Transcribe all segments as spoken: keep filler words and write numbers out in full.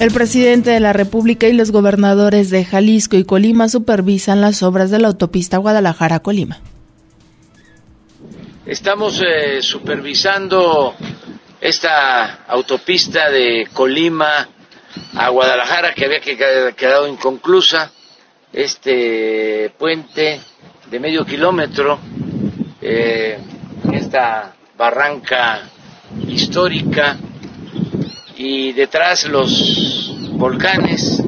El presidente de la República y los gobernadores de Jalisco y Colima supervisan las obras de la autopista Guadalajara-Colima. Estamos eh, supervisando esta autopista de Colima a Guadalajara que había quedado inconclusa, este puente de medio kilómetro, eh, esta barranca histórica y detrás los volcanes,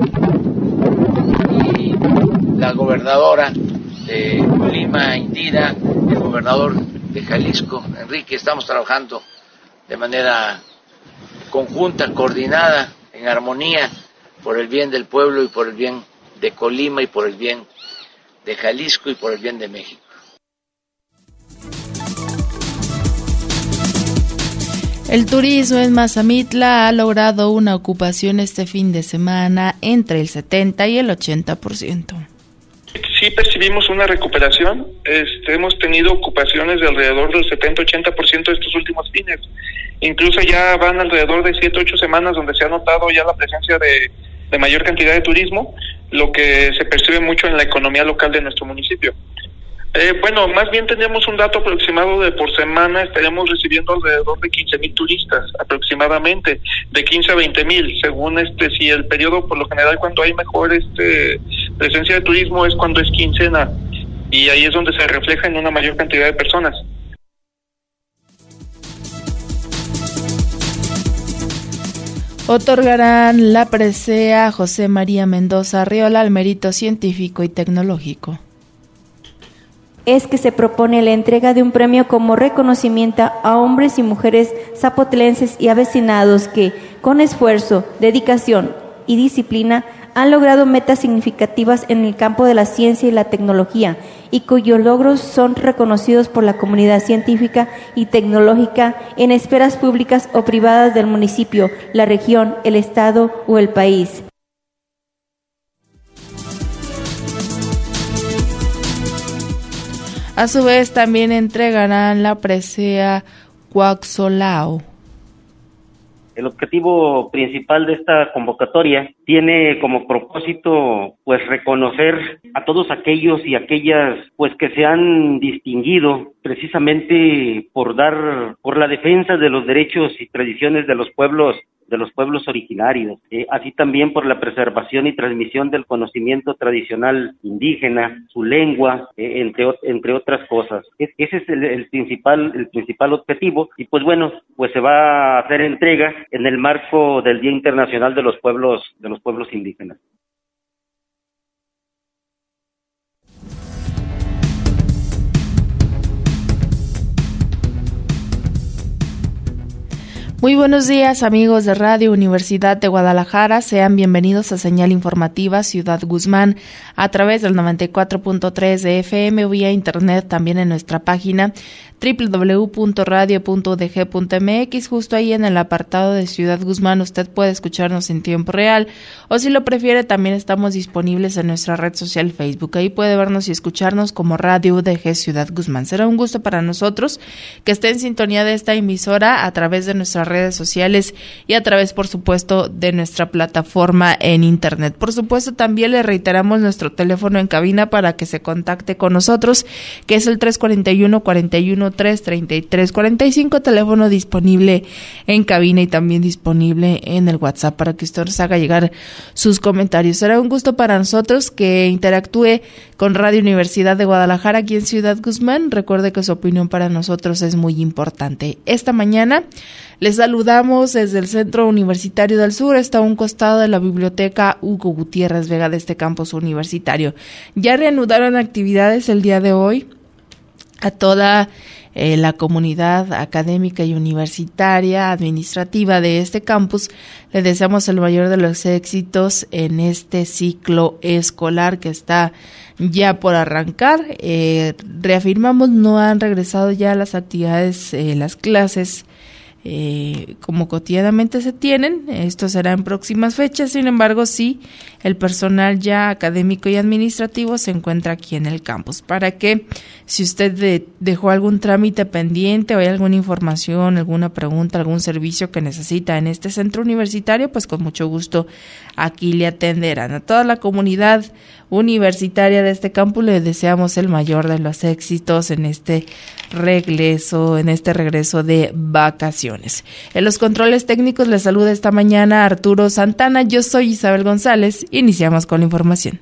y la gobernadora de Colima, Indira, el gobernador de Jalisco, Enrique, estamos trabajando de manera conjunta, coordinada, en armonía, por el bien del pueblo y por el bien de Colima y por el bien de Jalisco y por el bien de México. El turismo en Mazamitla ha logrado una ocupación este fin de semana entre el setenta y el ochenta por ciento. Sí percibimos una recuperación, este, hemos tenido ocupaciones de alrededor del setenta a ochenta por ciento estos últimos fines. Incluso ya van alrededor de siete ocho semanas donde se ha notado ya la presencia de, de mayor cantidad de turismo, lo que se percibe mucho en la economía local de nuestro municipio. Eh, bueno, más bien tenemos un dato aproximado de por semana estaríamos recibiendo alrededor de quince mil turistas aproximadamente, de quince a veinte mil, según este, si el periodo por lo general cuando hay mejor este presencia de turismo es cuando es quincena, y ahí es donde se refleja en una mayor cantidad de personas. Otorgarán la presea a José María Mendoza Arriola al mérito científico y tecnológico. Es que se propone la entrega de un premio como reconocimiento a hombres y mujeres zapotlenses y avecinados que, con esfuerzo, dedicación y disciplina, han logrado metas significativas en el campo de la ciencia y la tecnología y cuyos logros son reconocidos por la comunidad científica y tecnológica en esferas públicas o privadas del municipio, la región, el estado o el país. A su vez, también entregarán la presea Cuaxolao. El objetivo principal de esta convocatoria tiene como propósito pues reconocer a todos aquellos y aquellas pues que se han distinguido precisamente por dar por la defensa de los derechos y tradiciones de los pueblos de los pueblos originarios, eh, así también por la preservación y transmisión del conocimiento tradicional indígena, su lengua, eh, entre entre otras cosas. Es, ese es el, el principal el principal objetivo, y pues bueno, pues se va a hacer entrega en el marco del Día Internacional de los Pueblos de los Pueblos Indígenas. Muy buenos días, amigos de Radio Universidad de Guadalajara, sean bienvenidos a Señal Informativa Ciudad Guzmán a través del noventa y cuatro punto tres de F M o vía internet, también en nuestra página doble u doble u doble u punto radio punto u d g punto m x. Justo ahí en el apartado de Ciudad Guzmán usted puede escucharnos en tiempo real, o si lo prefiere también estamos disponibles en nuestra red social Facebook. Ahí puede vernos y escucharnos como Radio U D G Ciudad Guzmán. Será un gusto para nosotros que esté en sintonía de esta emisora a través de nuestras redes sociales y a través, por supuesto, de nuestra plataforma en internet. Por supuesto, también le reiteramos nuestro teléfono en cabina para que se contacte con nosotros, que es el tres cuatro uno, cuatro uno tres, treinta y tres cuarenta y cinco, teléfono disponible en cabina y también disponible en el WhatsApp para que usted nos haga llegar sus comentarios. Será un gusto para nosotros que interactúe con Radio Universidad de Guadalajara aquí en Ciudad Guzmán. Recuerde que su opinión para nosotros es muy importante. Esta mañana les saludamos desde el Centro Universitario del Sur, está a un costado de la Biblioteca Hugo Gutiérrez Vega de este campus universitario. Ya reanudaron actividades el día de hoy a toda eh, la comunidad académica y universitaria, administrativa de este campus. Le deseamos el mayor de los éxitos en este ciclo escolar que está ya por arrancar. Eh, reafirmamos, no han regresado ya las actividades, eh, las clases eh, como cotidianamente se tienen. Esto será en próximas fechas. Sin embargo, sí, el personal ya académico y administrativo se encuentra aquí en el campus, para que si usted de, dejó algún trámite pendiente o hay alguna información, alguna pregunta, algún servicio que necesita en este centro universitario, pues con mucho gusto aquí le atenderán. A toda la comunidad universitaria de este campus le deseamos el mayor de los éxitos en este regreso, en este regreso de vacaciones. En los controles técnicos les saluda esta mañana Arturo Santana. Yo soy Isabel González. Iniciamos con la información.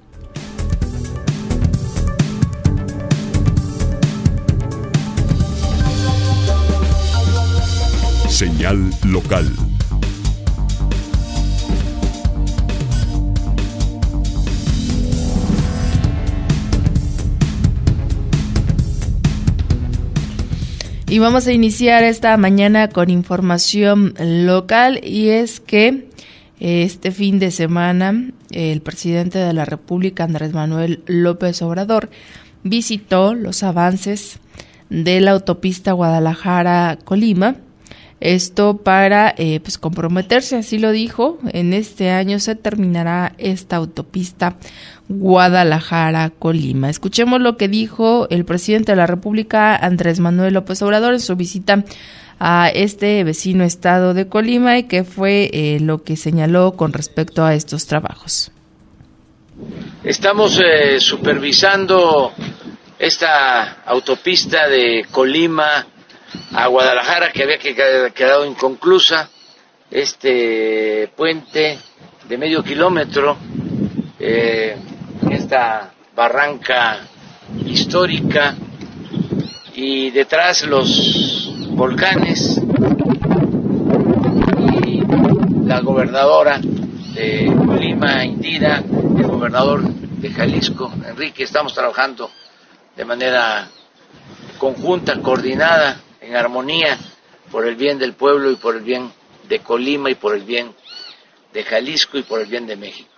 Señal local. Y vamos a iniciar esta mañana con información local, y es que este fin de semana el presidente de la República, Andrés Manuel López Obrador, visitó los avances de la autopista Guadalajara-Colima. Esto para eh, pues comprometerse, así lo dijo, en este año se terminará esta autopista Guadalajara-Colima. Escuchemos lo que dijo el presidente de la República, Andrés Manuel López Obrador, en su visita a este vecino estado de Colima, y que fue eh, lo que señaló con respecto a estos trabajos. Estamos eh, supervisando esta autopista de Colima a Guadalajara, que había quedado inconclusa, este puente de medio kilómetro, eh, esta barranca histórica, y detrás los volcanes, y la gobernadora de Colima, Indira, el gobernador de Jalisco, Enrique. Estamos trabajando de manera conjunta, coordinada, en armonía, por el bien del pueblo y por el bien de Colima y por el bien de Jalisco y por el bien de México.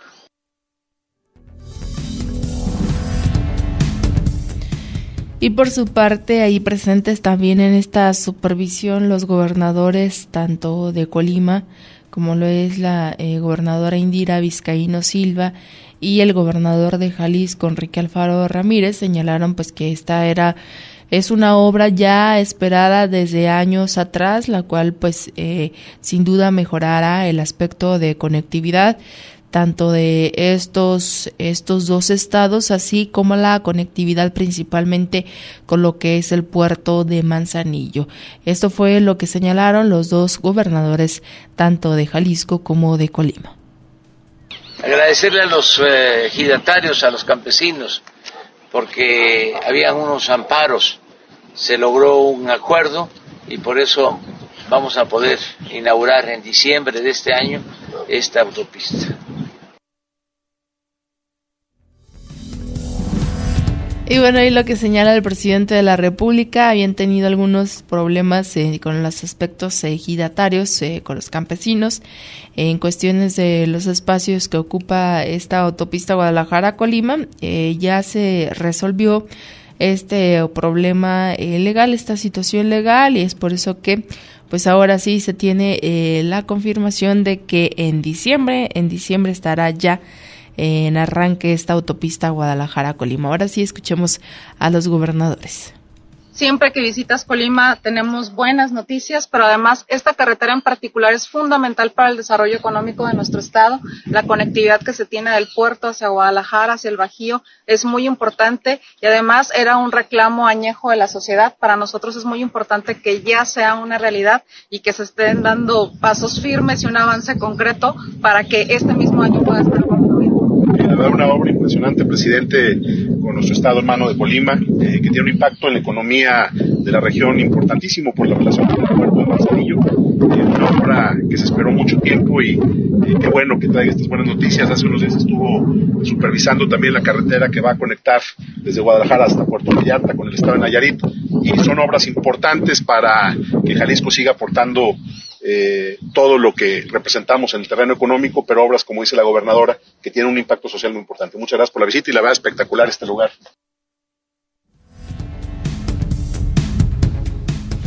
Y por su parte, ahí presentes también en esta supervisión los gobernadores tanto de Colima, como lo es la eh, gobernadora Indira Vizcaíno Silva, y el gobernador de Jalisco, Enrique Alfaro Ramírez, señalaron pues que esta era es una obra ya esperada desde años atrás, la cual pues eh, sin duda mejorará el aspecto de conectividad tanto de estos estos dos estados, así como la conectividad principalmente con lo que es el puerto de Manzanillo. Esto fue lo que señalaron los dos gobernadores, tanto de Jalisco como de Colima. Agradecerle a los eh, ejidatarios, a los campesinos, porque había unos amparos, se logró un acuerdo y por eso vamos a poder inaugurar en diciembre de este año esta autopista. Y bueno, ahí lo que señala el presidente de la República, habían tenido algunos problemas eh, con los aspectos ejidatarios, eh, con los campesinos, eh, en cuestiones de los espacios que ocupa esta autopista Guadalajara-Colima. Eh, ya se resolvió este problema eh, legal, esta situación legal, y es por eso que pues ahora sí se tiene eh, la confirmación de que en diciembre, en diciembre estará ya en arranque esta autopista Guadalajara-Colima. Ahora sí escuchemos a los gobernadores. Siempre que visitas Colima tenemos buenas noticias, pero además esta carretera en particular es fundamental para el desarrollo económico de nuestro estado. La conectividad que se tiene del puerto hacia Guadalajara, hacia el Bajío, es muy importante y además era un reclamo añejo de la sociedad. Para nosotros es muy importante que ya sea una realidad y que se estén dando pasos firmes y un avance concreto para que este mismo año pueda estar concluido. La verdad, una obra impresionante, presidente, con nuestro estado hermano de Colima, eh, que tiene un impacto en la economía de la región importantísimo por la relación con el puerto de Manzanillo. Eh, una obra que se esperó mucho tiempo y eh, qué bueno que traiga estas buenas noticias. Hace unos días estuvo supervisando también la carretera que va a conectar desde Guadalajara hasta Puerto Vallarta con el estado de Nayarit, y son obras importantes para que Jalisco siga aportando Eh, todo lo que representamos en el terreno económico, pero obras, como dice la gobernadora, que tienen un impacto social muy importante. Muchas gracias por la visita y la verdad espectacular este lugar.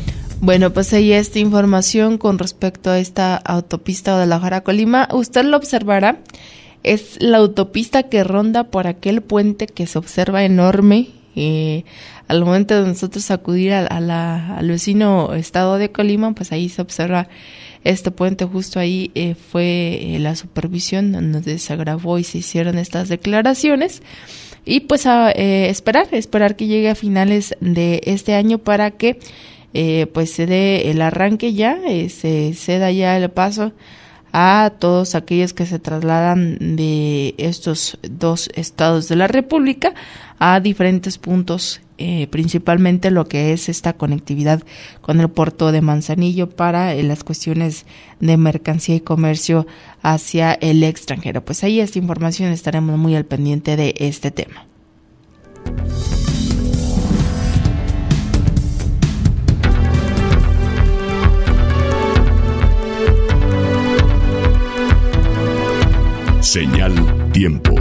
Bueno, pues ahí esta información con respecto a esta autopista Guadalajara-Colima. Usted lo observará, es la autopista que ronda por aquel puente que se observa enorme. Eh, al momento de nosotros acudir a, a la, al vecino estado de Colima, pues ahí se observa este puente. Justo ahí eh, fue eh, la supervisión donde se grabó y se hicieron estas declaraciones. Y pues a eh, esperar, esperar que llegue a finales de este año para que eh, pues se dé el arranque ya, eh, se, se da ya el paso a todos aquellos que se trasladan de estos dos estados de la República a diferentes puntos, eh, principalmente lo que es esta conectividad con el puerto de Manzanillo para eh, las cuestiones de mercancía y comercio hacia el extranjero. Pues ahí esta información, estaremos muy al pendiente de este tema. Señal Tiempo.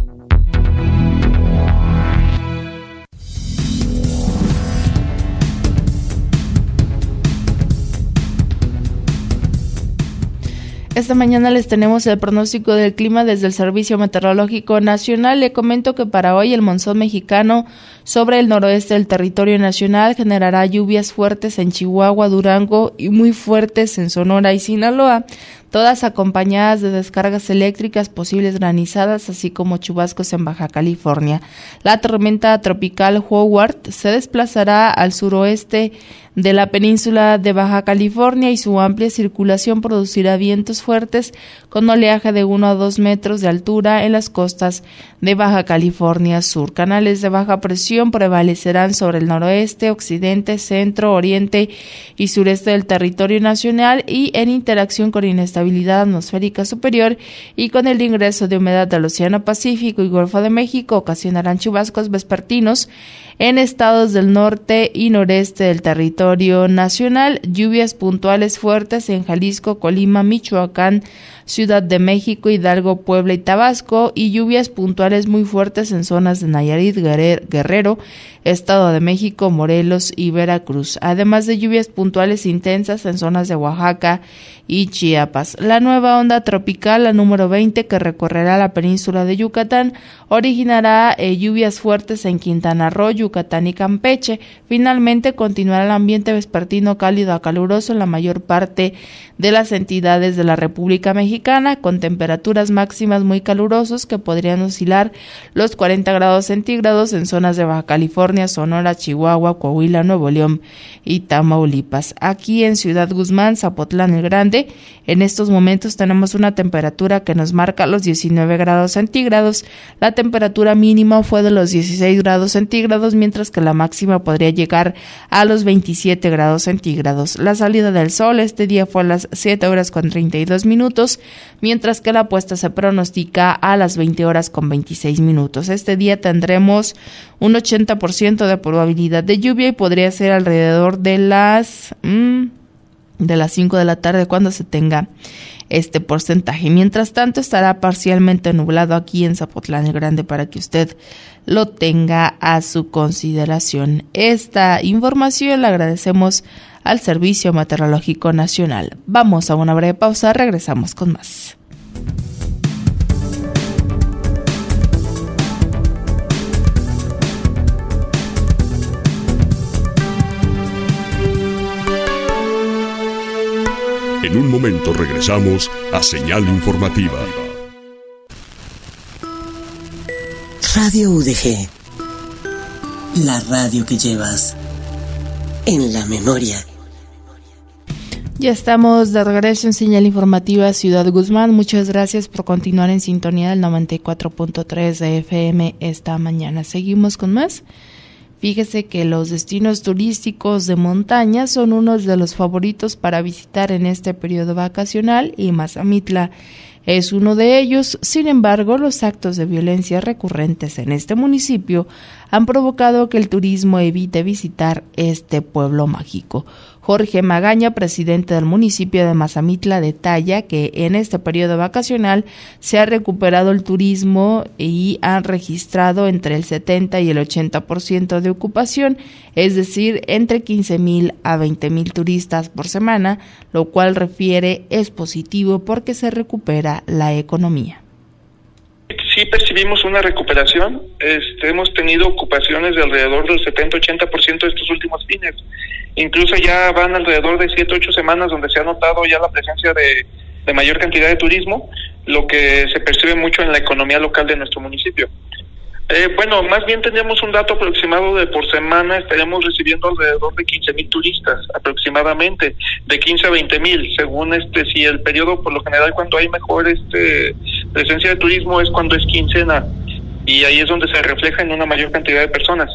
Esta mañana les tenemos el pronóstico del clima desde el Servicio Meteorológico Nacional. Le comento que para hoy el monzón mexicano sobre el noroeste del territorio nacional generará lluvias fuertes en Chihuahua, Durango y muy fuertes en Sonora y Sinaloa, todas acompañadas de descargas eléctricas, posibles granizadas, así como chubascos en Baja California. La tormenta tropical Howard se desplazará al suroeste de la península de Baja California y su amplia circulación producirá vientos fuertes con oleaje de uno a dos metros de altura en las costas de Baja California Sur. Canales de baja presión prevalecerán sobre el noroeste, occidente, centro, oriente y sureste del territorio nacional y en interacción con inestabilidad atmosférica superior y con el ingreso de humedad del Océano Pacífico y Golfo de México ocasionarán chubascos vespertinos en estados del norte y noreste del territorio nacional, lluvias puntuales fuertes en Jalisco, Colima, Michoacán, Ciudad de México, Hidalgo, Puebla y Tabasco, y lluvias puntuales muy fuertes en zonas de Nayarit, Guerrero, Estado de México, Morelos y Veracruz, además de lluvias puntuales intensas en zonas de Oaxaca y Chiapas. La nueva onda tropical, la número veinte, que recorrerá la península de Yucatán, originará eh, lluvias fuertes en Quintana Roo, Yucatán y Campeche. Finalmente, continuará el ambiente vespertino cálido a caluroso en la mayor parte de las entidades de la República Mexicana, con temperaturas máximas muy calurosos que podrían oscilar los cuarenta grados centígrados en zonas de Baja California, Sonora, Chihuahua, Coahuila, Nuevo León y Tamaulipas. Aquí en Ciudad Guzmán, Zapotlán el Grande, en estos momentos tenemos una temperatura que nos marca los diecinueve grados centígrados. La temperatura mínima fue de los dieciséis grados centígrados, mientras que la máxima podría llegar a los veintisiete grados centígrados. La salida del sol este día fue a las siete horas con treinta y dos minutos, mientras que la puesta se pronostica a las veinte horas con veintiséis minutos. Este día tendremos un ochenta por ciento de probabilidad de lluvia y podría ser alrededor de las mmm, de las cinco de la tarde cuando se tenga este porcentaje. Mientras tanto, estará parcialmente nublado aquí en Zapotlán el Grande para que usted lo tenga a su consideración. Esta información la agradecemos al Servicio Meteorológico Nacional. Vamos a una breve pausa, regresamos con más. En un momento regresamos a Señal Informativa. Radio U D G, la radio que llevas en la memoria. Ya estamos de regreso en Señal Informativa Ciudad Guzmán. Muchas gracias por continuar en sintonía del noventa y cuatro punto tres de F M esta mañana. Seguimos con más. Fíjese que los destinos turísticos de montaña son unos de los favoritos para visitar en este periodo vacacional y Mazamitla es uno de ellos. Sin embargo, los actos de violencia recurrentes en este municipio han provocado que el turismo evite visitar este pueblo mágico. Jorge Magaña, presidente del municipio de Mazamitla, detalla que en este periodo vacacional se ha recuperado el turismo y han registrado entre el setenta y el ochenta por ciento de ocupación, es decir, entre quince mil a veinte mil turistas por semana, lo cual refiere es positivo porque se recupera la economía. Sí percibimos una recuperación, este, hemos tenido ocupaciones de alrededor del setenta a ochenta por ciento de estos últimos fines, incluso ya van alrededor de siete a ocho semanas donde se ha notado ya la presencia de, de mayor cantidad de turismo, lo que se percibe mucho en la economía local de nuestro municipio. Eh, bueno, más bien tenemos un dato aproximado de por semana estaríamos recibiendo alrededor de quince mil turistas aproximadamente, de quince a veinte mil, según este, si el periodo por lo general cuando hay mejor este presencia de turismo es cuando es quincena y ahí es donde se refleja en una mayor cantidad de personas.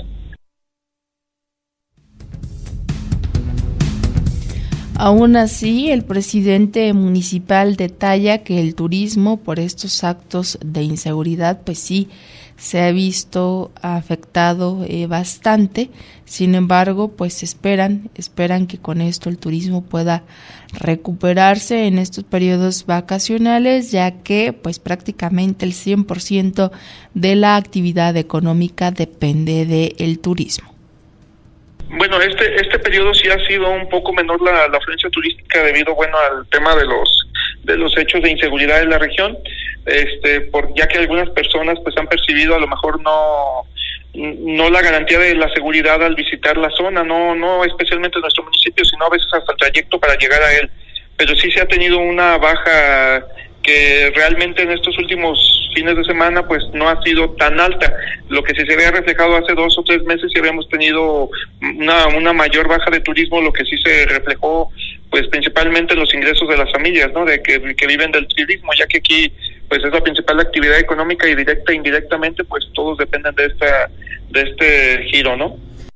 Aún así, el presidente municipal detalla que el turismo por estos actos de inseguridad, pues sí, se ha visto afectado eh, bastante. Sin embargo, pues esperan, esperan que con esto el turismo pueda recuperarse en estos periodos vacacionales, ya que pues prácticamente el cien por ciento de la actividad económica depende del turismo. Bueno, este este periodo sí ha sido un poco menor la, la afluencia turística debido, bueno, al tema de los de los hechos de inseguridad en la región, este, por ya que algunas personas pues han percibido a lo mejor no no la garantía de la seguridad al visitar la zona, no no especialmente nuestro municipio, sino a veces hasta el trayecto para llegar a él, pero sí se ha tenido una baja que realmente en estos últimos fines de semana pues no ha sido tan alta, lo que sí se había reflejado hace dos o tres meses y habíamos tenido una una mayor baja de turismo, lo que sí se reflejó pues principalmente en los ingresos de las familias, ¿no? De que, que viven del turismo, ya que aquí pues es la principal actividad económica y directa e indirectamente pues todos dependen de esta de este giro, ¿no?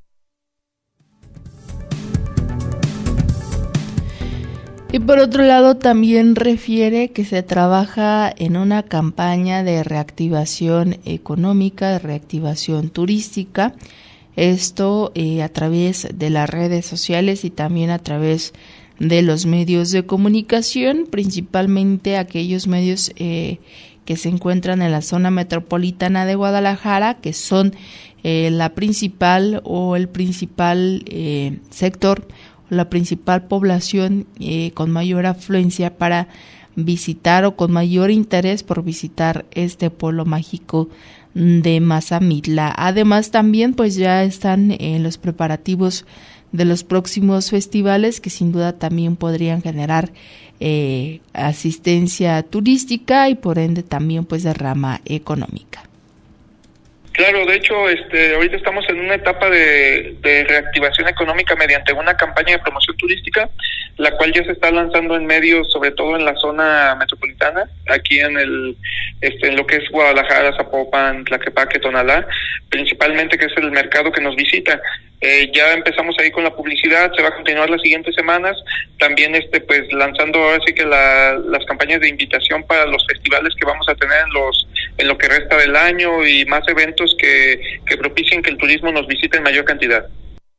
Y por otro lado también refiere que se trabaja en una campaña de reactivación económica, de reactivación turística, esto eh, a través de las redes sociales y también a través de los medios de comunicación, principalmente aquellos medios eh, que se encuentran en la zona metropolitana de Guadalajara, que son eh, la principal o el principal eh, sector, la principal población eh, con mayor afluencia para visitar o con mayor interés por visitar este pueblo mágico de Mazamitla. Además también pues ya están en los preparativos de los próximos festivales que sin duda también podrían generar eh, asistencia turística y por ende también pues derrama económica. Claro, de hecho, este, ahorita estamos en una etapa de, de reactivación económica mediante una campaña de promoción turística, la cual ya se está lanzando en medios, sobre todo en la zona metropolitana, aquí en el, este, en lo que es Guadalajara, Zapopan, Tlaquepaque, Tonalá, principalmente que es el mercado que nos visita. Eh, ya empezamos ahí con la publicidad, se va a continuar las siguientes semanas, también este pues lanzando ahora sí que la, las campañas de invitación para los festivales que vamos a tener en los en lo que resta del año y más eventos que, que propicien que el turismo nos visite en mayor cantidad.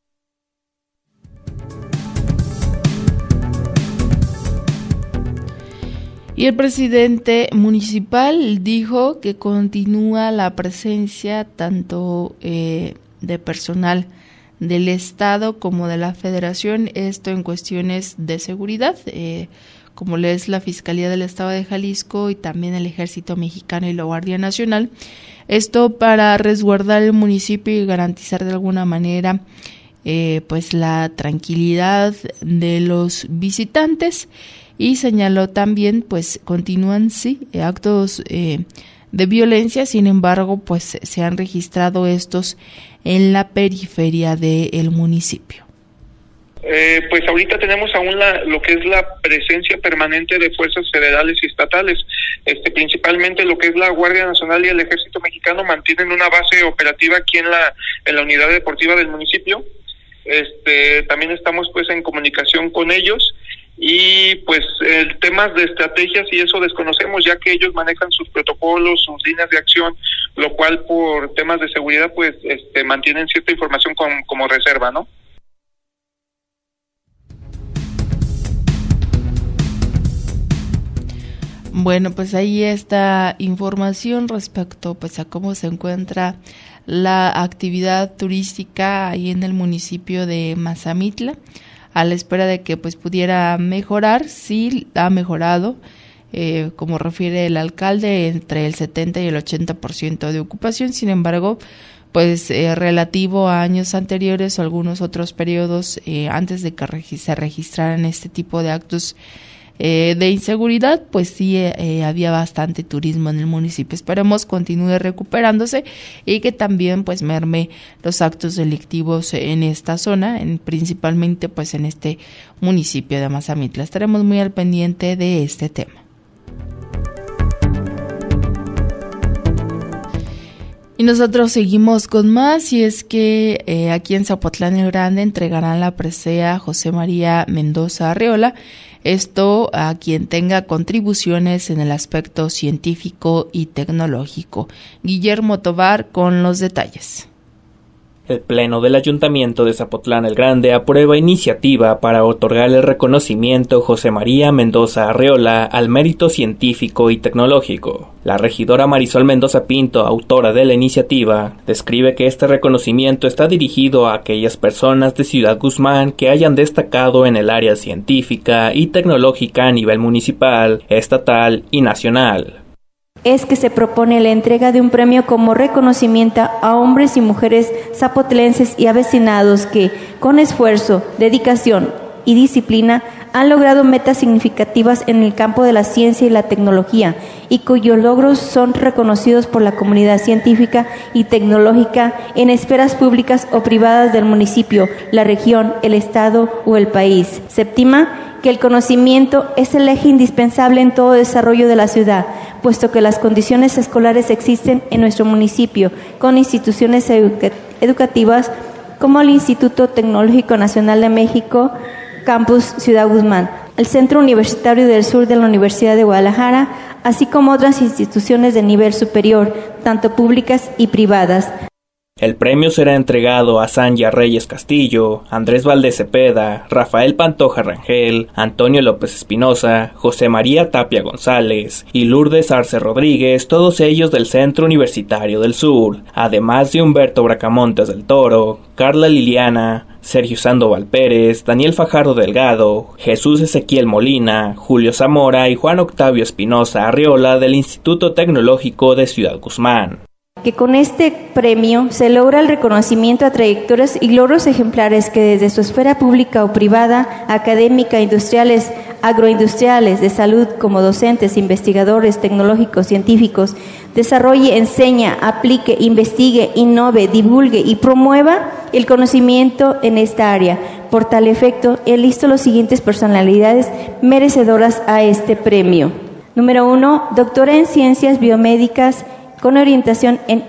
Y el presidente municipal dijo que continúa la presencia tanto eh, de personal del Estado como de la Federación, esto en cuestiones de seguridad, eh, como le es la Fiscalía del Estado de Jalisco y también el Ejército Mexicano y la Guardia Nacional, esto para resguardar el municipio y garantizar de alguna manera eh, pues la tranquilidad de los visitantes, y señaló también pues continúan sí actos eh, de violencia, sin embargo pues se han registrado estos en la periferia del municipio. Eh, pues ahorita tenemos aún la, lo que es la presencia permanente de fuerzas federales y estatales, este, principalmente lo que es la Guardia Nacional y el Ejército Mexicano mantienen una base operativa aquí en la en la unidad deportiva del municipio. Este, también estamos pues en comunicación con ellos y pues el temas de estrategias y eso desconocemos, ya que ellos manejan sus protocolos, sus líneas de acción, lo cual por temas de seguridad pues este mantienen cierta información con, como reserva, ¿no? Bueno, pues ahí está información respecto pues a cómo se encuentra la actividad turística ahí en el municipio de Mazamitla, a la espera de que pues pudiera mejorar. Sí ha mejorado, eh, como refiere el alcalde, entre el setenta y el ochenta por ciento de ocupación. Sin embargo, pues eh, relativo a años anteriores o algunos otros periodos eh, antes de que regi- se registraran este tipo de actos Eh, de inseguridad, pues sí eh, había bastante turismo en el municipio. Esperemos continúe recuperándose y que también pues merme los actos delictivos en esta zona, en, principalmente pues en este municipio de Mazamitla. Estaremos muy al pendiente de este tema. Y nosotros seguimos con más, y es que eh, aquí en Zapotlán el Grande entregarán la presea José María Mendoza Arreola, esto a quien tenga contribuciones en el aspecto científico y tecnológico. Guillermo Tobar con los detalles. El Pleno del Ayuntamiento de Zapotlán el Grande aprueba iniciativa para otorgar el reconocimiento José María Mendoza Arreola al mérito científico y tecnológico. La regidora Marisol Mendoza Pinto, autora de la iniciativa, describe que este reconocimiento está dirigido a aquellas personas de Ciudad Guzmán que hayan destacado en el área científica y tecnológica a nivel municipal, estatal y nacional. Es que se propone la entrega de un premio como reconocimiento a hombres y mujeres zapotlenses y avecinados que, con esfuerzo, dedicación y disciplina, han logrado metas significativas en el campo de la ciencia y la tecnología y cuyos logros son reconocidos por la comunidad científica y tecnológica en esferas públicas o privadas del municipio, la región, el estado o el país. Séptima, que el conocimiento es el eje indispensable en todo desarrollo de la ciudad, puesto que las condiciones escolares existen en nuestro municipio, con instituciones educa- educativas como el Instituto Tecnológico Nacional de México, Campus Ciudad Guzmán, el Centro Universitario del Sur de la Universidad de Guadalajara, así como otras instituciones de nivel superior, tanto públicas y privadas. El premio será entregado a Sanya Reyes Castillo, Andrés Valdés Cepeda, Rafael Pantoja Rangel, Antonio López Espinosa, José María Tapia González y Lourdes Arce Rodríguez, todos ellos del Centro Universitario del Sur, además de Humberto Bracamontes del Toro, Carla Liliana, Sergio Sandoval Pérez, Daniel Fajardo Delgado, Jesús Ezequiel Molina, Julio Zamora y Juan Octavio Espinosa Arreola del Instituto Tecnológico de Ciudad Guzmán. Que con este premio se logra el reconocimiento a trayectorias y logros ejemplares que desde su esfera pública o privada, académica, industriales, agroindustriales, de salud, como docentes, investigadores, tecnológicos, científicos, desarrolle, enseña, aplique, investigue, innove, divulgue y promueva el conocimiento en esta área. Por tal efecto, he listo las siguientes personalidades merecedoras a este premio. Número uno, doctora en Ciencias Biomédicas con orientación en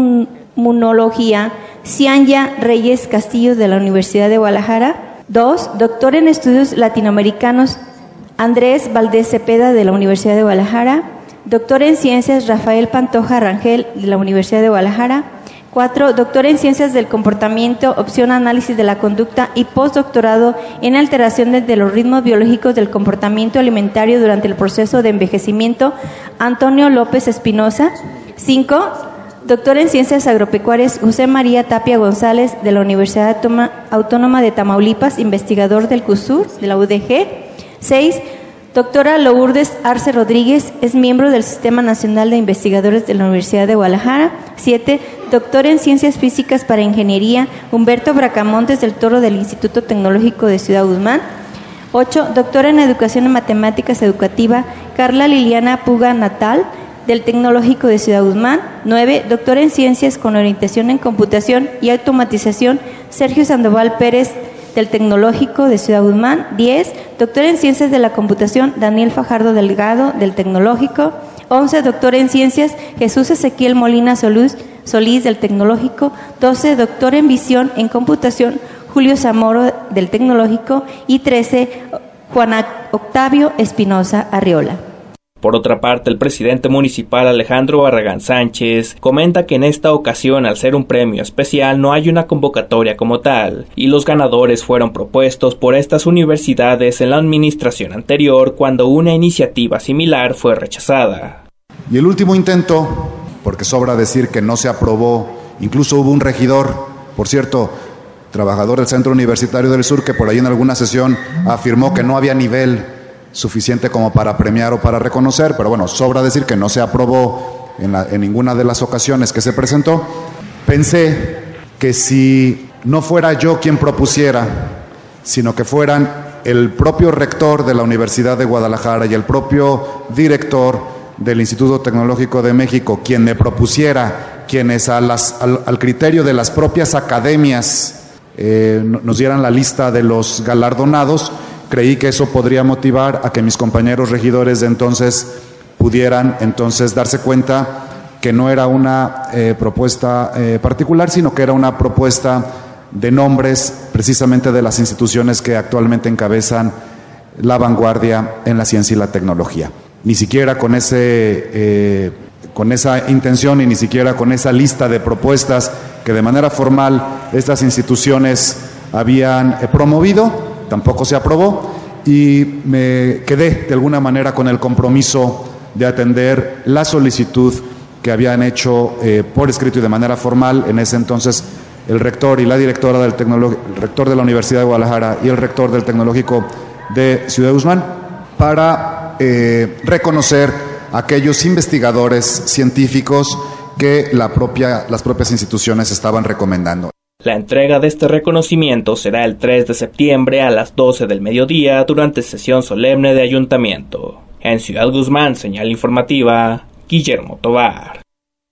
inmunología, Sanya Reyes Castillo de la Universidad de Guadalajara. Dos, doctor en estudios latinoamericanos, Andrés Valdés Cepeda de la Universidad de Guadalajara. Doctor en ciencias, Rafael Pantoja Rangel de la Universidad de Guadalajara. Cuatro, doctor en ciencias del comportamiento, opción análisis de la conducta y postdoctorado en alteraciones de los ritmos biológicos del comportamiento alimentario durante el proceso de envejecimiento, Antonio López Espinosa. Cinco, doctor en Ciencias Agropecuarias, José María Tapia González, de la Universidad Autónoma de Tamaulipas, investigador del CUSUR, de la U D G. Seis, doctora Lourdes Arce Rodríguez, es miembro del Sistema Nacional de Investigadores de la Universidad de Guadalajara. Siete, doctor en Ciencias Físicas para Ingeniería, Humberto Bracamontes del Toro, del Instituto Tecnológico de Ciudad Guzmán. Ocho, doctora en Educación en Matemáticas Educativa, Carla Liliana Puga Natal, del Tecnológico de Ciudad Guzmán. Nueve, doctor en Ciencias con orientación en Computación y Automatización, Sergio Sandoval Pérez, del Tecnológico de Ciudad Guzmán. Diez, doctor en Ciencias de la Computación, Daniel Fajardo Delgado, del Tecnológico. Once, doctor en Ciencias, Jesús Ezequiel Molina Solís, Solís del Tecnológico. Doce, doctor en Visión en Computación, Julio Zamora, del Tecnológico. Y trece, Juan Octavio Espinosa Arreola. Por otra parte, el presidente municipal Alejandro Barragán Sánchez comenta que en esta ocasión, al ser un premio especial, no hay una convocatoria como tal, y los ganadores fueron propuestos por estas universidades en la administración anterior cuando una iniciativa similar fue rechazada. Y el último intento, porque sobra decir que no se aprobó, incluso hubo un regidor, por cierto, trabajador del Centro Universitario del Sur, que por ahí en alguna sesión afirmó que no había nivel suficiente como para premiar o para reconocer, pero bueno, sobra decir que no se aprobó en, la, en ninguna de las ocasiones que se presentó. Pensé que si no fuera yo quien propusiera, sino que fueran el propio rector de la Universidad de Guadalajara y el propio director del Instituto Tecnológico de México quien me propusiera, quienes a las, al, al criterio de las propias academias eh, nos dieran la lista de los galardonados, creí que eso podría motivar a que mis compañeros regidores de entonces pudieran entonces darse cuenta que no era una eh, propuesta eh, particular, sino que era una propuesta de nombres precisamente de las instituciones que actualmente encabezan la vanguardia en la ciencia y la tecnología. Ni siquiera con ese, eh, con esa intención y ni siquiera con esa lista de propuestas que de manera formal estas instituciones habían eh, promovido, tampoco se aprobó, y me quedé de alguna manera con el compromiso de atender la solicitud que habían hecho eh, por escrito y de manera formal en ese entonces el rector y la directora del tecnolo- el rector de la Universidad de Guadalajara y el rector del Tecnológico de Ciudad Guzmán, para eh, reconocer a aquellos investigadores científicos que la propia, las propias instituciones estaban recomendando. La entrega de este reconocimiento será el tres de septiembre a las doce del mediodía durante sesión solemne de ayuntamiento. En Ciudad Guzmán, señal informativa, Guillermo Tovar.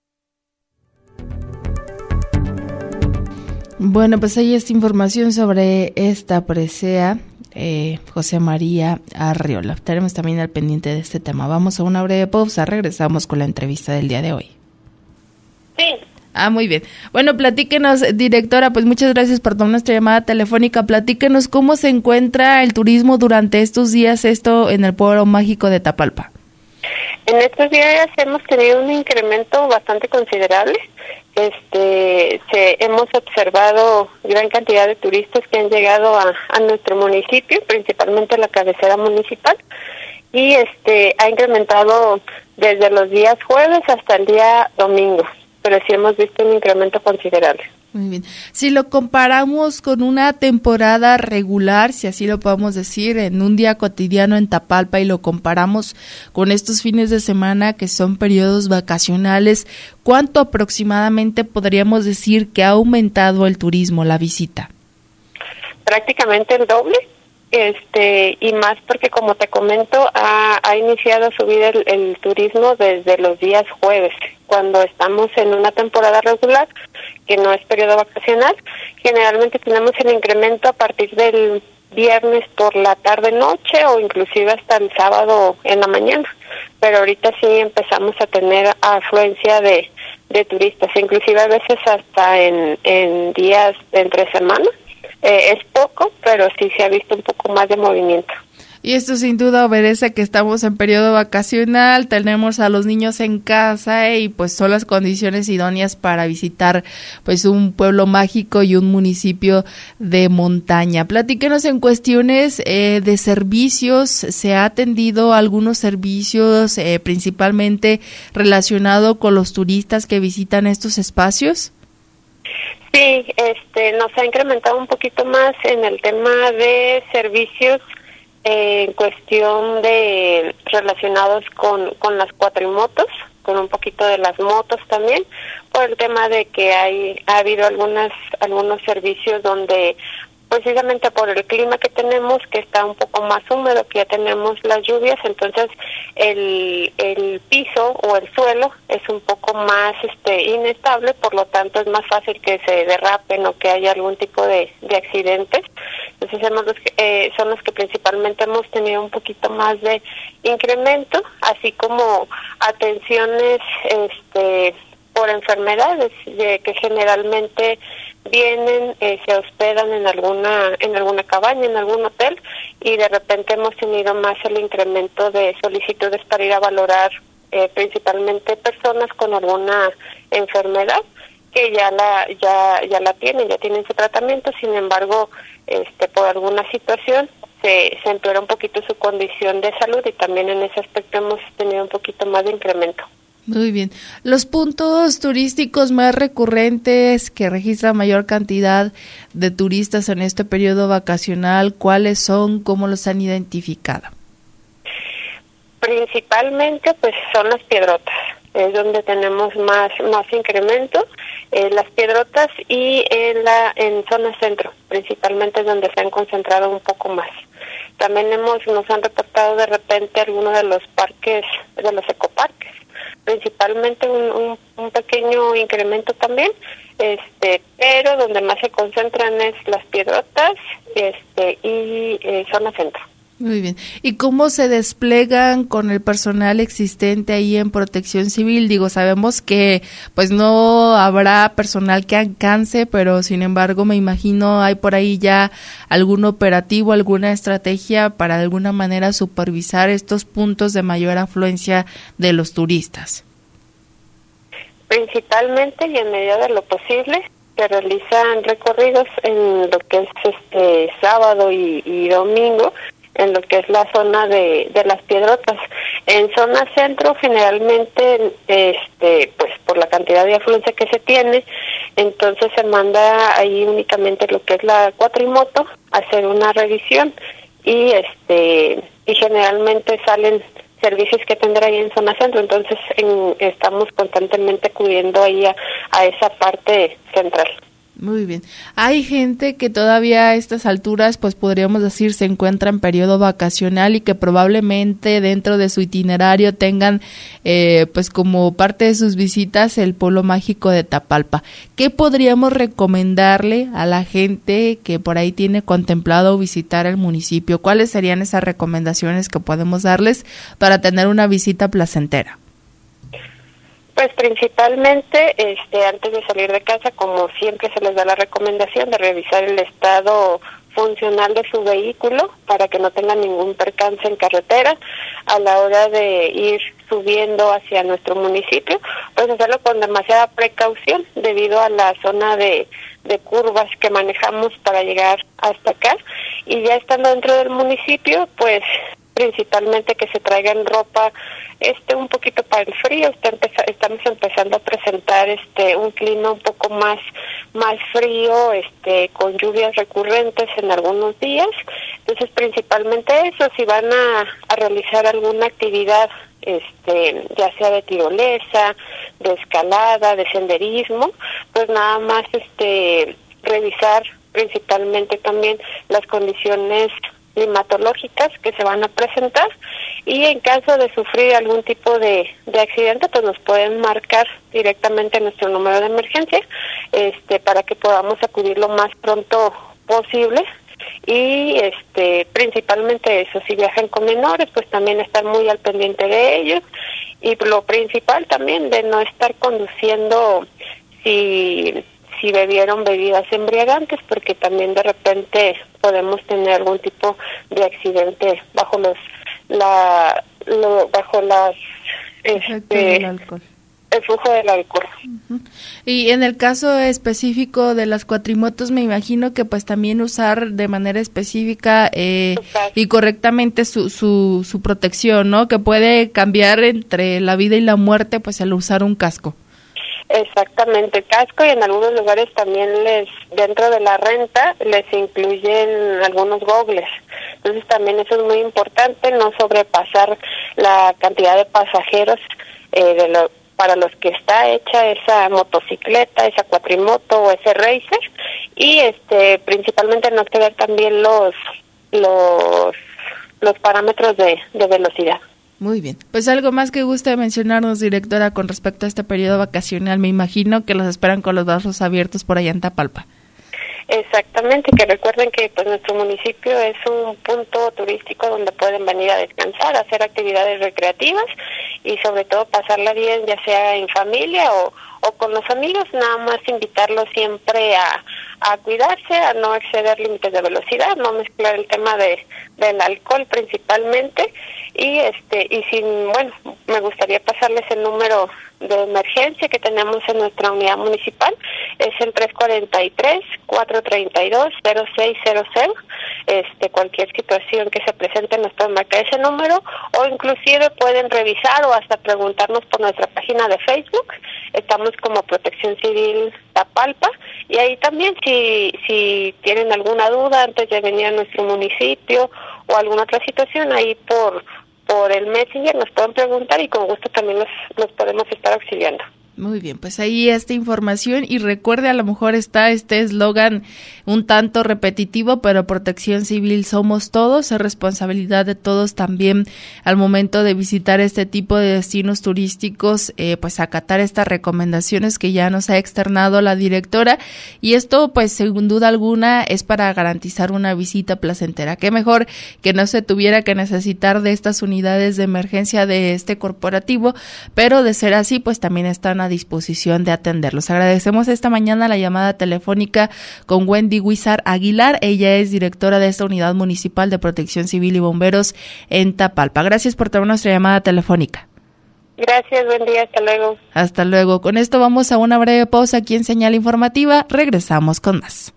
Bueno, pues ahí esta información sobre esta presea, eh, José María Arriola. Estaremos también al pendiente de este tema. Vamos a una breve pausa, regresamos con la entrevista del día de hoy. Sí. Ah, muy bien. Bueno, platíquenos, directora, pues muchas gracias por tomar nuestra llamada telefónica. Platíquenos cómo se encuentra el turismo durante estos días, esto en el pueblo mágico de Tapalpa. En estos días hemos tenido un incremento bastante considerable. Este, se, hemos observado gran cantidad de turistas que han llegado a, a nuestro municipio, principalmente a la cabecera municipal, y este ha incrementado desde los días jueves hasta el día domingo. Pero sí hemos visto un incremento considerable. Muy bien. Si lo comparamos con una temporada regular, si así lo podemos decir, en un día cotidiano en Tapalpa, y lo comparamos con estos fines de semana que son periodos vacacionales, ¿cuánto aproximadamente podríamos decir que ha aumentado el turismo, la visita? Prácticamente el doble. Este y más porque, como te comento, ha, ha iniciado a subir el, el turismo desde los días jueves, cuando estamos en una temporada regular, que no es periodo vacacional. Generalmente tenemos el incremento a partir del viernes por la tarde-noche o inclusive hasta el sábado en la mañana, pero ahorita sí empezamos a tener afluencia de, de turistas, inclusive a veces hasta en, en días de entre semana. Eh, es poco, pero sí se ha visto un poco más de movimiento. Y esto sin duda obedece a que estamos en periodo vacacional, tenemos a los niños en casa y pues son las condiciones idóneas para visitar pues un pueblo mágico y un municipio de montaña. Platíquenos en cuestiones eh, de servicios, ¿se ha atendido algunos servicios eh, principalmente relacionado con los turistas que visitan estos espacios? Sí, este, nos ha incrementado un poquito más en el tema de servicios eh, en cuestión de relacionados con, con las cuatrimotos, con un poquito de las motos también, por el tema de que hay ha habido algunas algunos servicios donde precisamente por el clima que tenemos, que está un poco más húmedo, que ya tenemos las lluvias, entonces el, el piso o el suelo es un poco más este inestable, por lo tanto es más fácil que se derrapen o que haya algún tipo de, de accidentes. Entonces hemos los que, eh, son los que principalmente hemos tenido un poquito más de incremento, así como atenciones este por enfermedades, de que generalmente vienen, eh, se hospedan en alguna en alguna cabaña, en algún hotel, y de repente hemos tenido más el incremento de solicitudes para ir a valorar eh, principalmente personas con alguna enfermedad que ya la ya ya la tienen, ya tienen su tratamiento. Sin embargo, este por alguna situación se, se empeora un poquito su condición de salud, y también en ese aspecto hemos tenido un poquito más de incremento. Muy bien. Los puntos turísticos más recurrentes que registran mayor cantidad de turistas en este periodo vacacional, ¿cuáles son? ¿Cómo los han identificado? Principalmente pues son las Piedrotas, es donde tenemos más más incremento, eh, las Piedrotas, y en la en zona centro, principalmente es donde se han concentrado un poco más. También hemos nos han reportado de repente algunos de los parques, de los ecoparques, principalmente un, un, un pequeño incremento también, este, pero donde más se concentran es las Piedrotas, este, y eh, zona centro. Muy bien. ¿Y cómo se desplegan con el personal existente ahí en Protección Civil? Digo, sabemos que pues no habrá personal que alcance, pero sin embargo me imagino hay por ahí ya algún operativo, alguna estrategia para de alguna manera supervisar estos puntos de mayor afluencia de los turistas. Principalmente y en medida de lo posible se realizan recorridos en lo que es este sábado y, y domingo, en lo que es la zona de, de las Piedrotas. En zona centro generalmente, este, pues por la cantidad de afluencia que se tiene, entonces se manda ahí únicamente lo que es la cuatrimoto a hacer una revisión, y este y generalmente salen servicios que tendrá ahí en zona centro, entonces en, estamos constantemente acudiendo ahí a, a esa parte central. Muy bien. Hay gente que todavía a estas alturas, pues podríamos decir, se encuentra en periodo vacacional y que probablemente dentro de su itinerario tengan, eh, pues como parte de sus visitas, el pueblo mágico de Tapalpa. ¿Qué podríamos recomendarle a la gente que por ahí tiene contemplado visitar el municipio? ¿Cuáles serían esas recomendaciones que podemos darles para tener una visita placentera? Pues principalmente, este, antes de salir de casa, como siempre se les da la recomendación de revisar el estado funcional de su vehículo para que no tenga ningún percance en carretera a la hora de ir subiendo hacia nuestro municipio, pues hacerlo con demasiada precaución debido a la zona de, de curvas que manejamos para llegar hasta acá, y ya estando dentro del municipio, pues principalmente que se traigan ropa este un poquito para el frío. Está empeza, estamos empezando a presentar este un clima un poco más más frío, este con lluvias recurrentes en algunos días. Entonces principalmente eso, si van a, a realizar alguna actividad, este ya sea de tirolesa, de escalada, de senderismo, pues nada más este revisar principalmente también las condiciones climatológicas que se van a presentar, y en caso de sufrir algún tipo de, de accidente, pues nos pueden marcar directamente a nuestro número de emergencia, este para que podamos acudir lo más pronto posible. Y este principalmente eso, si viajan con menores, pues también estar muy al pendiente de ellos, y lo principal también de no estar conduciendo si si bebieron bebidas embriagantes, porque también de repente podemos tener algún tipo de accidente bajo los la lo, bajo las este, del alcohol. el flujo del alcohol. Uh-huh. Y en el caso específico de las cuatrimotos, me imagino que pues también usar de manera específica eh, y correctamente su, su su protección, ¿no? Que puede cambiar entre la vida y la muerte, pues al usar un casco. Exactamente, casco, y en algunos lugares también les, dentro de la renta, les incluyen algunos gogles. Entonces también eso es muy importante, no sobrepasar la cantidad de pasajeros eh, de lo, para los que está hecha esa motocicleta, esa cuatrimoto o ese racer, y este principalmente no exceder también los los los parámetros de, de velocidad. Muy bien. Pues algo más que guste mencionarnos, directora, con respecto a este periodo vacacional. Me imagino que los esperan con los brazos abiertos por allá en Tapalpa. Exactamente, que recuerden que pues nuestro municipio es un punto turístico donde pueden venir a descansar, a hacer actividades recreativas y sobre todo pasarla bien, ya sea en familia o, o con los amigos, nada más invitarlos siempre a, a cuidarse, a no exceder límites de velocidad, no mezclar el tema de del alcohol principalmente, y este y sin bueno, me gustaría pasarles el número de emergencia que tenemos en nuestra unidad municipal, es el tres cuatro tres, cuatro tres dos, cero seis cero cero. Este, cualquier situación que se presente nos pueden marcar ese número, o inclusive pueden revisar o hasta preguntarnos por nuestra página de Facebook. Estamos como Protección Civil Tapalpa, y ahí también si si tienen alguna duda antes de venir a nuestro municipio o alguna otra situación, ahí por por el Messenger nos pueden preguntar y con gusto también los, los podemos estar auxiliando. Muy bien, pues ahí esta información, y recuerde, a lo mejor está este eslogan un tanto repetitivo, pero Protección Civil somos todos, es responsabilidad de todos también al momento de visitar este tipo de destinos turísticos, eh, pues acatar estas recomendaciones que ya nos ha externado la directora, y esto pues sin duda alguna es para garantizar una visita placentera. Qué mejor que no se tuviera que necesitar de estas unidades de emergencia de este corporativo, pero de ser así pues también están a disposición de atenderlos. Agradecemos esta mañana la llamada telefónica con Wendy Huizar Aguilar. Ella es directora de esta Unidad Municipal de Protección Civil y Bomberos en Tapalpa. Gracias por tomar nuestra llamada telefónica. Gracias, buen día, hasta luego. Hasta luego. Con esto vamos a una breve pausa aquí en Señal Informativa. Regresamos con más.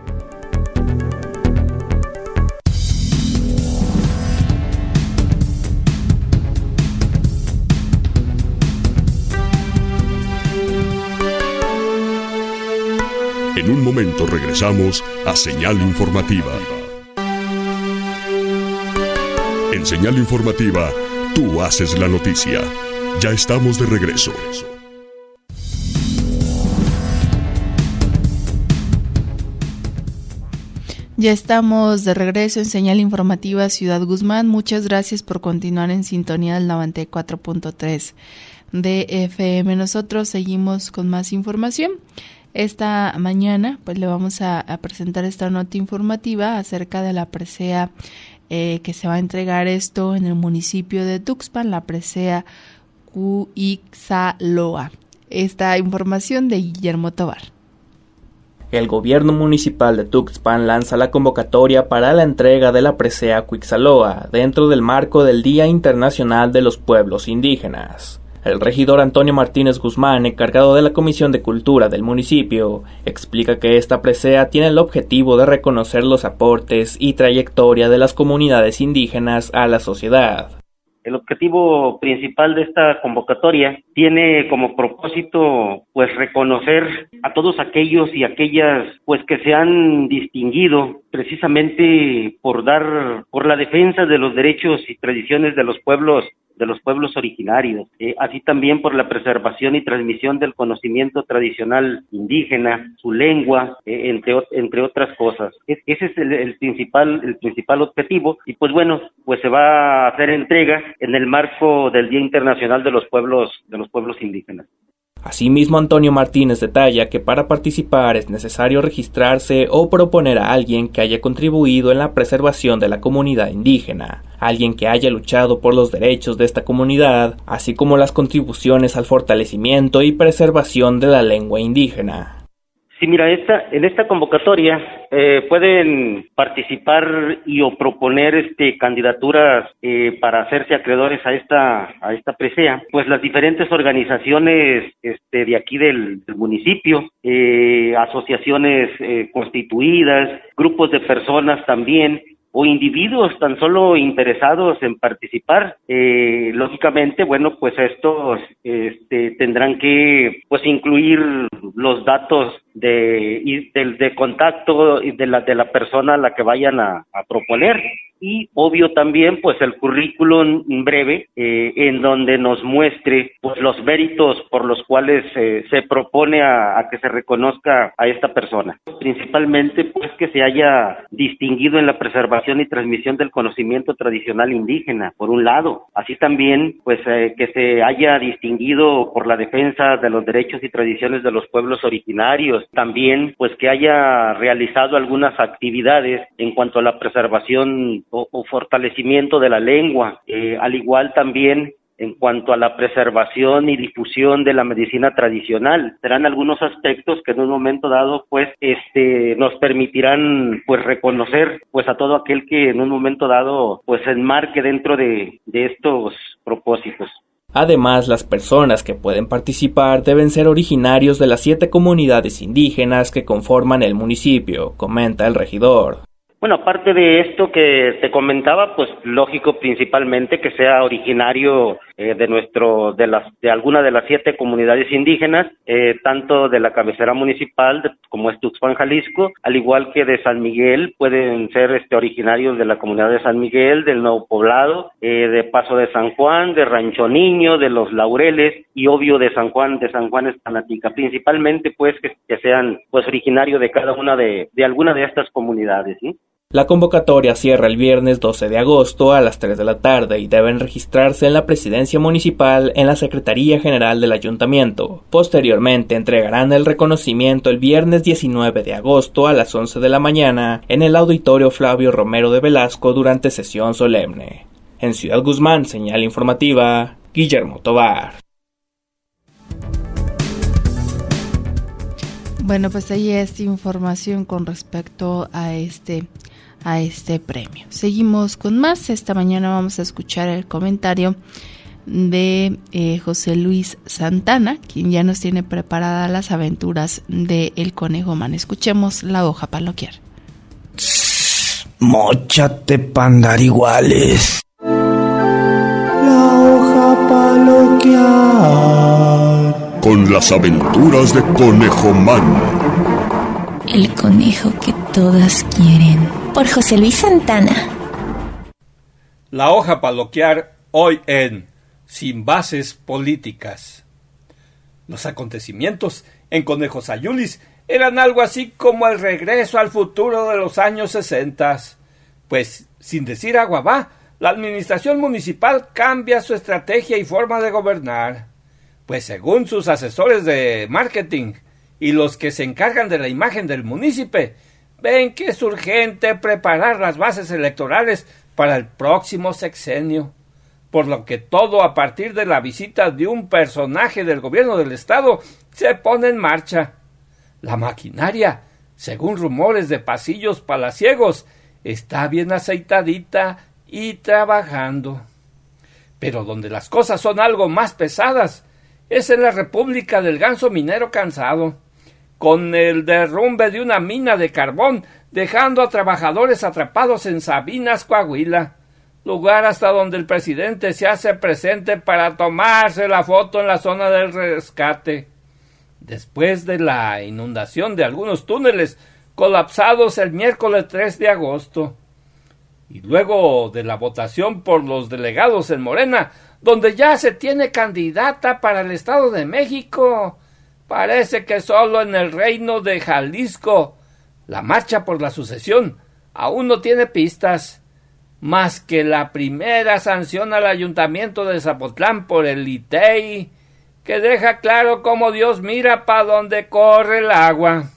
En un momento regresamos a Señal Informativa. En Señal Informativa, tú haces la noticia. Ya estamos de regreso. Ya estamos de regreso en Señal Informativa Ciudad Guzmán. Muchas gracias por continuar en sintonía del noventa y cuatro punto tres de F M. Nosotros seguimos con más información. Esta mañana pues le vamos a, a presentar esta nota informativa acerca de la presea eh, que se va a entregar esto en el municipio de Tuxpan, la presea Cuixaloa. Esta información de Guillermo Tobar. El gobierno municipal de Tuxpan lanza la convocatoria para la entrega de la presea Cuixaloa dentro del marco del Día Internacional de los Pueblos Indígenas. El regidor Antonio Martínez Guzmán, encargado de la Comisión de Cultura del municipio, explica que esta presea tiene el objetivo de reconocer los aportes y trayectoria de las comunidades indígenas a la sociedad. El objetivo principal de esta convocatoria tiene como propósito pues reconocer a todos aquellos y aquellas pues que se han distinguido precisamente por dar por la defensa de los derechos y tradiciones de los pueblos de los pueblos originarios, eh, así también por la preservación y transmisión del conocimiento tradicional indígena, su lengua, eh, entre entre otras cosas. Es, ese es el, el principal el principal objetivo, y pues bueno, pues se va a hacer entrega en el marco del Día Internacional de los Pueblos de los Pueblos Indígenas. Asimismo, Antonio Martínez detalla que para participar es necesario registrarse o proponer a alguien que haya contribuido en la preservación de la comunidad indígena, alguien que haya luchado por los derechos de esta comunidad, así como las contribuciones al fortalecimiento y preservación de la lengua indígena. Sí, mira, esta, en esta convocatoria eh, pueden participar y o proponer este candidaturas eh, para hacerse acreedores a esta a esta presea, pues las diferentes organizaciones este de aquí del, del municipio, eh, asociaciones eh, constituidas, grupos de personas también, o individuos tan solo interesados en participar. Eh, lógicamente, bueno, pues estos este, tendrán que pues incluir los datos de, y de, de contacto y de la de la persona a la que vayan a, a proponer. Y obvio también pues el currículum breve eh, en donde nos muestre pues los méritos por los cuales eh, se propone a, a que se reconozca a esta persona. Principalmente pues que se haya distinguido en la preservación y transmisión del conocimiento tradicional indígena, por un lado. Así también pues eh, que se haya distinguido por la defensa de los derechos y tradiciones de los pueblos originarios. También pues que haya realizado algunas actividades en cuanto a la preservación O, o fortalecimiento de la lengua, eh, al igual también en cuanto a la preservación y difusión de la medicina tradicional. Serán algunos aspectos que en un momento dado pues este nos permitirán pues reconocer pues a todo aquel que en un momento dado pues se enmarque dentro de, de estos propósitos. Además, las personas que pueden participar deben ser originarios de las siete comunidades indígenas que conforman el municipio, comenta el regidor. Bueno, aparte de esto que te comentaba, pues lógico principalmente que sea originario eh, de nuestro, de las, de alguna de las siete comunidades indígenas, eh, tanto de la cabecera municipal de, como es Tuxpan, Jalisco, al igual que de San Miguel, pueden ser este originarios de la comunidad de San Miguel, del Nuevo Poblado, eh, de Paso de San Juan, de Rancho Niño, de Los Laureles y obvio de San Juan, de San Juan Estanatica, principalmente pues que, que sean pues originarios de cada una de, de alguna de estas comunidades, ¿sí? La convocatoria cierra el viernes doce de agosto a las tres de la tarde y deben registrarse en la presidencia municipal en la Secretaría General del Ayuntamiento. Posteriormente entregarán el reconocimiento el viernes diecinueve de agosto a las once de la mañana en el Auditorio Flavio Romero de Velasco durante sesión solemne. En Ciudad Guzmán, señal informativa, Guillermo Tovar. Bueno, pues ahí es información con respecto a este a este premio. Seguimos con más. Esta mañana vamos a escuchar el comentario de eh, José Luis Santana, quien ya nos tiene preparadas las aventuras de El Conejo Man. Escuchemos la hoja parroquial. Móchate pa' andar iguales. La hoja parroquial. Con las aventuras de Conejo Man. El conejo que todas quieren. Por José Luis Santana. La hoja parroquial hoy en Sin Bases Políticas. Los acontecimientos en Conejo Sayulis eran algo así como el regreso al futuro de los años sesenta. Pues, sin decir agua va, la administración municipal cambia su estrategia y forma de gobernar. Pues según sus asesores de marketing y los que se encargan de la imagen del municipio, ven que es urgente preparar las bases electorales para el próximo sexenio, por lo que todo a partir de la visita de un personaje del gobierno del estado se pone en marcha. La maquinaria, según rumores de pasillos palaciegos, está bien aceitadita y trabajando. Pero donde las cosas son algo más pesadas es en la República del Ganso Minero Cansado, con el derrumbe de una mina de carbón, dejando a trabajadores atrapados en Sabinas, Coahuila, lugar hasta donde el presidente se hace presente para tomarse la foto en la zona del rescate. Después de la inundación de algunos túneles colapsados el miércoles tres de agosto, y luego de la votación por los delegados en Morena, donde ya se tiene candidata para el Estado de México, parece que solo en el reino de Jalisco la marcha por la sucesión aún no tiene pistas, más que la primera sanción al ayuntamiento de Zapotlán por el I T E I, que deja claro cómo Dios mira para donde corre el agua.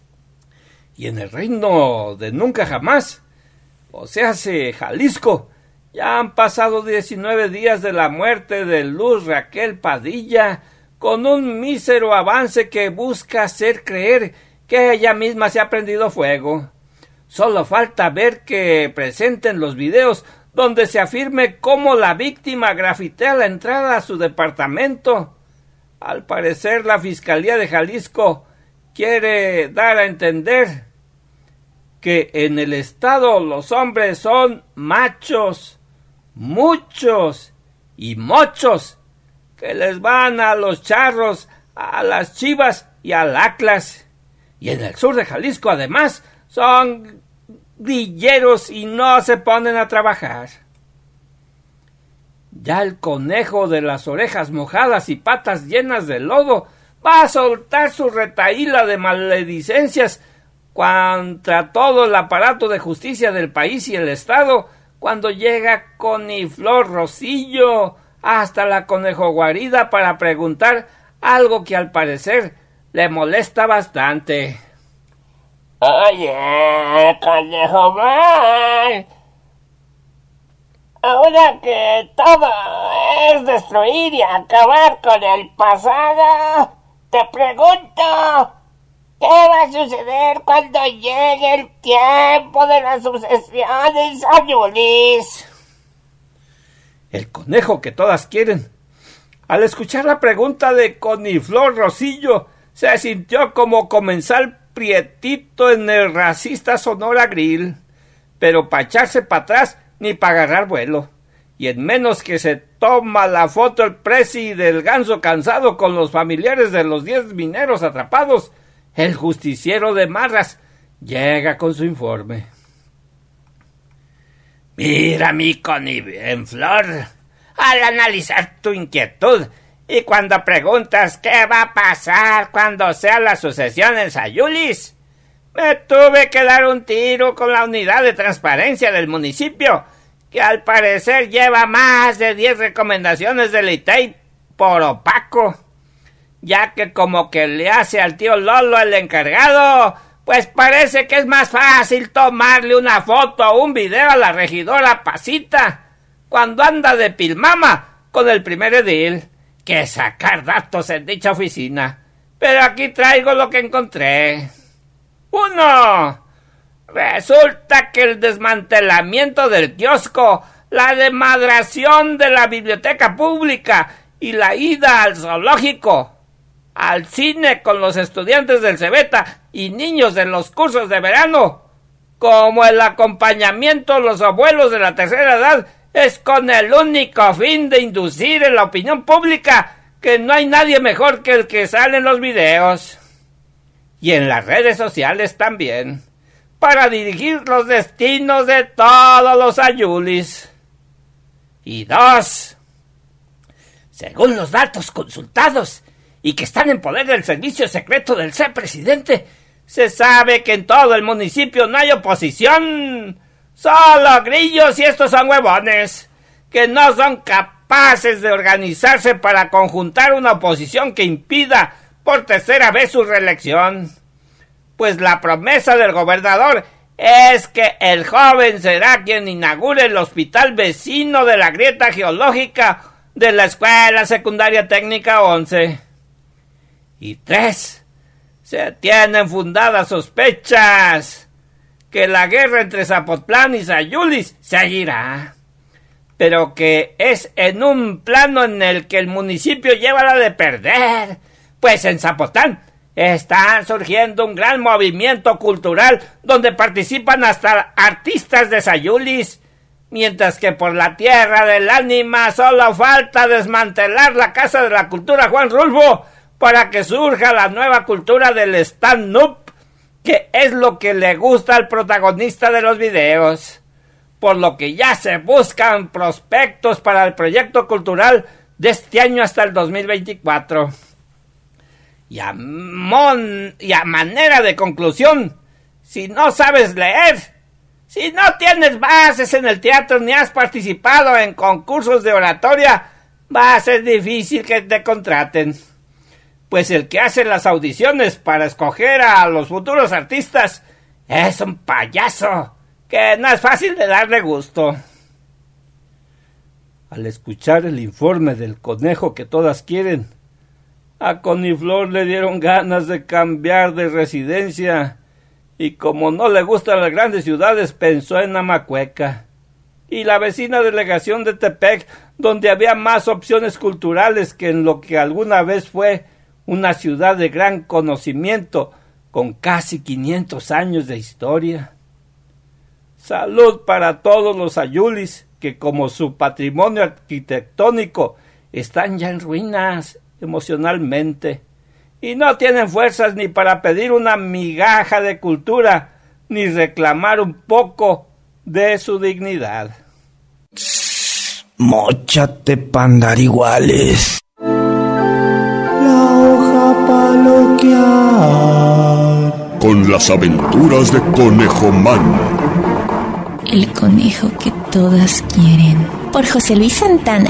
Y en el reino de nunca jamás, o sea, Jalisco, ya han pasado diecinueve días de la muerte de Luz Raquel Padilla, con un mísero avance que busca hacer creer que ella misma se ha prendido fuego. Solo falta ver que presenten los videos donde se afirme cómo la víctima grafitea la entrada a su departamento. Al parecer, la Fiscalía de Jalisco quiere dar a entender que en el estado los hombres son machos, muchos y mochos, que les van a los charros, a las chivas y al Atlas. Y en el sur de Jalisco, además, son grilleros y no se ponen a trabajar. Ya el conejo de las orejas mojadas y patas llenas de lodo va a soltar su retahíla de maledicencias contra todo el aparato de justicia del país y el estado cuando llega Coniflor Rosillo hasta la conejo guarida para preguntar algo que al parecer le molesta bastante. Oye, conejo man, Ahora que todo es destruir y acabar con el pasado, te pregunto, ¿qué va a suceder cuando llegue el tiempo de la sucesión de Sayulis? El conejo que todas quieren, al escuchar la pregunta de Coniflor Rosillo, se sintió como comensal prietito en el racista Sonora Grill, pero pa' echarse para atrás ni para agarrar vuelo. Y en menos que se toma la foto el presi del ganso cansado con los familiares de los diez mineros atrapados, el justiciero de Marras llega con su informe. Mira, mi Coniflor, al analizar tu inquietud y cuando preguntas qué va a pasar cuando sea la sucesión en Sayulis, me tuve que dar un tiro con la unidad de transparencia del municipio, que al parecer lleva más de diez recomendaciones del I T E I por opaco, ya que como que le hace al tío Lolo el encargado, pues parece que es más fácil tomarle una foto o un video a la regidora Pasita cuando anda de pilmama con el primer edil que sacar datos en dicha oficina. Pero aquí traigo lo que encontré. Uno. Resulta que el desmantelamiento del kiosco, la desmadración de la biblioteca pública y la ida al zoológico, al cine con los estudiantes del Cebeta y niños de los cursos de verano, como el acompañamiento a los abuelos de la tercera edad, es con el único fin de inducir en la opinión pública que no hay nadie mejor que el que sale en los videos. Y en las redes sociales también, para dirigir los destinos de todos los Sayulis. Y dos, según los datos consultados y que están en poder del servicio secreto del C presidente, se sabe que en todo el municipio no hay oposición, solo grillos, y estos son huevones, que no son capaces de organizarse para conjuntar una oposición que impida por tercera vez su reelección. Pues la promesa del gobernador es que el joven será quien inaugure el hospital vecino de la grieta geológica de la Escuela Secundaria Técnica once. Y tres, se tienen fundadas sospechas que la guerra entre Zapotlán y Sayulis seguirá, pero que es en un plano en el que el municipio lleva la de perder, pues en Zapotlán está surgiendo un gran movimiento cultural donde participan hasta artistas de Sayulis, mientras que por la tierra del ánima solo falta desmantelar la Casa de la Cultura Juan Rulfo para que surja la nueva cultura del stand-up, que es lo que le gusta al protagonista de los videos, por lo que ya se buscan prospectos para el proyecto cultural de este año hasta el dos mil veinticuatro. Y a, mon, y a manera de conclusión, si no sabes leer, si no tienes bases en el teatro ni has participado en concursos de oratoria, va a ser difícil que te contraten. Pues el que hace las audiciones para escoger a los futuros artistas es un payaso, que no es fácil de darle gusto. Al escuchar el informe del conejo que todas quieren, a Coniflor le dieron ganas de cambiar de residencia, y como no le gustan las grandes ciudades, pensó en Amacueca y la vecina delegación de Tepec, donde había más opciones culturales que en lo que alguna vez fue una ciudad de gran conocimiento con casi quinientos años de historia. Salud para todos los Sayulis, que como su patrimonio arquitectónico están ya en ruinas emocionalmente y no tienen fuerzas ni para pedir una migaja de cultura ni reclamar un poco de su dignidad. Móchate, pandariguales. La hoja paloquear. Con las aventuras de Conejo Man. El conejo que todas quieren. Por José Luis Santana.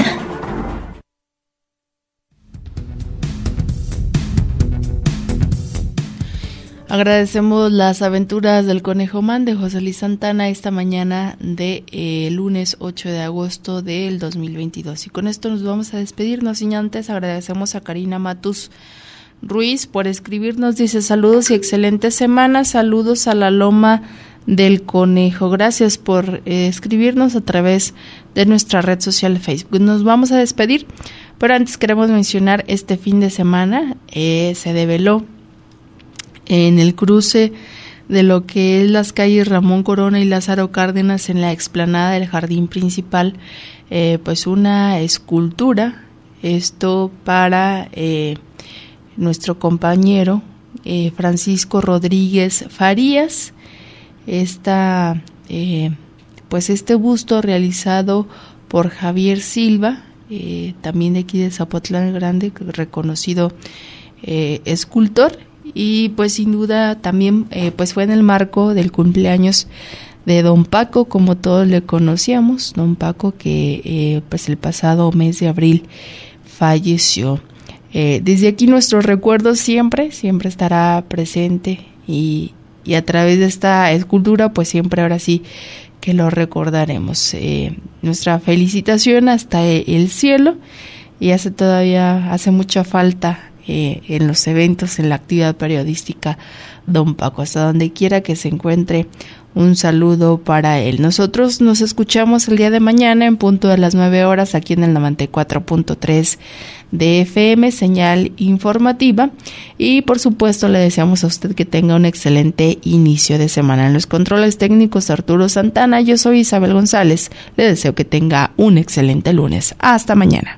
Agradecemos las aventuras del Conejo Man de José Luis Santana esta mañana de eh, lunes ocho de agosto del dos mil veintidós. Y con esto nos vamos a despedir, no sin antes agradecemos a Karina Matus Ruiz por escribirnos, dice saludos y excelente semana, saludos a la Loma del Conejo, gracias por eh, escribirnos a través de nuestra red social Facebook. Nos vamos a despedir, pero antes queremos mencionar este fin de semana eh, se develó en el cruce de lo que es las calles Ramón Corona y Lázaro Cárdenas en la explanada del jardín principal, eh, pues una escultura, esto para eh, nuestro compañero eh, Francisco Rodríguez Farías, esta eh, pues este busto realizado por Javier Silva, eh, también de aquí de Zapotlán Grande, reconocido eh, escultor. Y pues sin duda también eh, pues fue en el marco del cumpleaños de don Paco, como todos le conocíamos, don Paco que eh, pues el pasado mes de abril falleció. Eh, desde aquí nuestro recuerdo siempre, siempre estará presente y, y a través de esta escultura pues siempre ahora sí que lo recordaremos. Eh, nuestra felicitación hasta el cielo, y hace todavía, hace mucha falta Eh, en los eventos, en la actividad periodística, don Paco, hasta donde quiera que se encuentre, un saludo para él. Nosotros nos escuchamos el día de mañana en punto de las nueve horas aquí en el noventa y cuatro punto tres de F M, señal informativa, y por supuesto le deseamos a usted que tenga un excelente inicio de semana. En los controles técnicos Arturo Santana, yo soy Isabel González, le deseo que tenga un excelente lunes. Hasta mañana.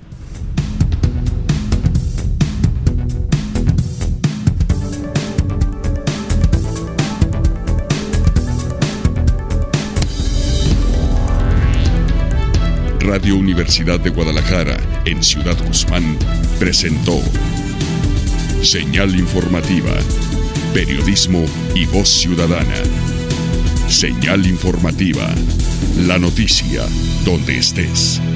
Radio Universidad de Guadalajara, en Ciudad Guzmán, presentó Señal Informativa, periodismo y voz ciudadana. Señal Informativa, la noticia donde estés.